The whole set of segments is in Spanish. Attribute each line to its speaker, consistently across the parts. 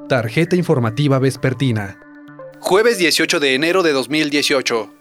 Speaker 1: Tarjeta informativa vespertina. Jueves 18 de enero de 2018.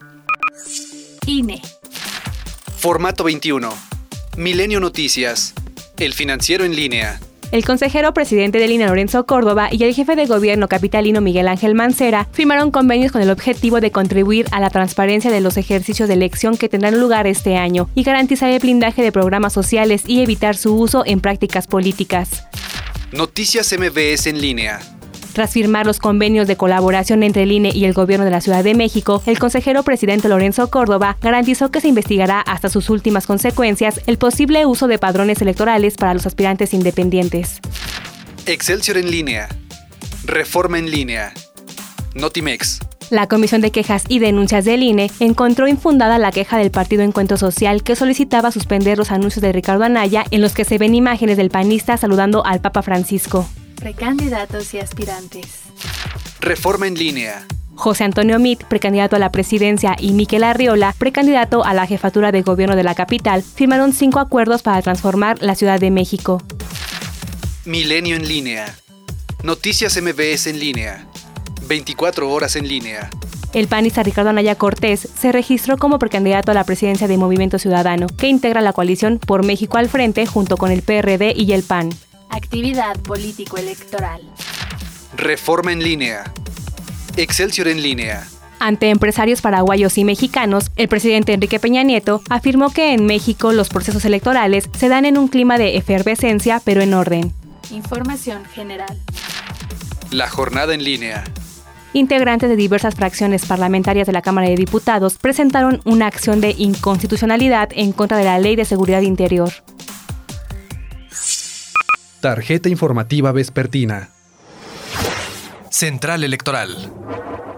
Speaker 2: INE.
Speaker 3: Formato 21. Milenio Noticias. El Financiero en línea.
Speaker 2: El consejero presidente del INE, Lorenzo Córdoba, y el jefe de gobierno capitalino, Miguel Ángel Mancera, firmaron convenios con el objetivo de contribuir a la transparencia de los ejercicios de elección que tendrán lugar este año y garantizar el blindaje de programas sociales y evitar su uso en prácticas políticas.
Speaker 3: Noticias MBS en línea.
Speaker 2: Tras firmar los convenios de colaboración entre el INE y el gobierno de la Ciudad de México, el consejero presidente Lorenzo Córdoba garantizó que se investigará hasta sus últimas consecuencias el posible uso de padrones electorales para los aspirantes independientes.
Speaker 3: Excelsior en línea. Reforma en línea. Notimex.
Speaker 2: La Comisión de Quejas y Denuncias del INE encontró infundada la queja del Partido Encuentro Social que solicitaba suspender los anuncios de Ricardo Anaya en los que se ven imágenes del panista saludando al Papa Francisco.
Speaker 4: Precandidatos y aspirantes.
Speaker 3: Reforma en línea.
Speaker 2: José Antonio Meade, precandidato a la presidencia, y Miquel Arriola, precandidato a la jefatura de gobierno de la capital, firmaron 5 acuerdos para transformar la Ciudad de México.
Speaker 3: Milenio en línea. Noticias MBS en línea. 24 horas en línea.
Speaker 2: El panista Ricardo Anaya Cortés se registró como precandidato a la presidencia de Movimiento Ciudadano, que integra la coalición Por México al Frente junto con el PRD y el PAN.
Speaker 4: Actividad político-electoral.
Speaker 3: Reforma en línea. Excelsior en línea.
Speaker 2: Ante empresarios paraguayos y mexicanos, el presidente Enrique Peña Nieto afirmó que en México los procesos electorales se dan en un clima de efervescencia, pero en orden.
Speaker 4: Información general.
Speaker 3: La jornada en línea.
Speaker 2: Integrantes de diversas fracciones parlamentarias de la Cámara de Diputados presentaron una acción de inconstitucionalidad en contra de la Ley de Seguridad Interior.
Speaker 1: Tarjeta informativa vespertina.
Speaker 5: Central Electoral.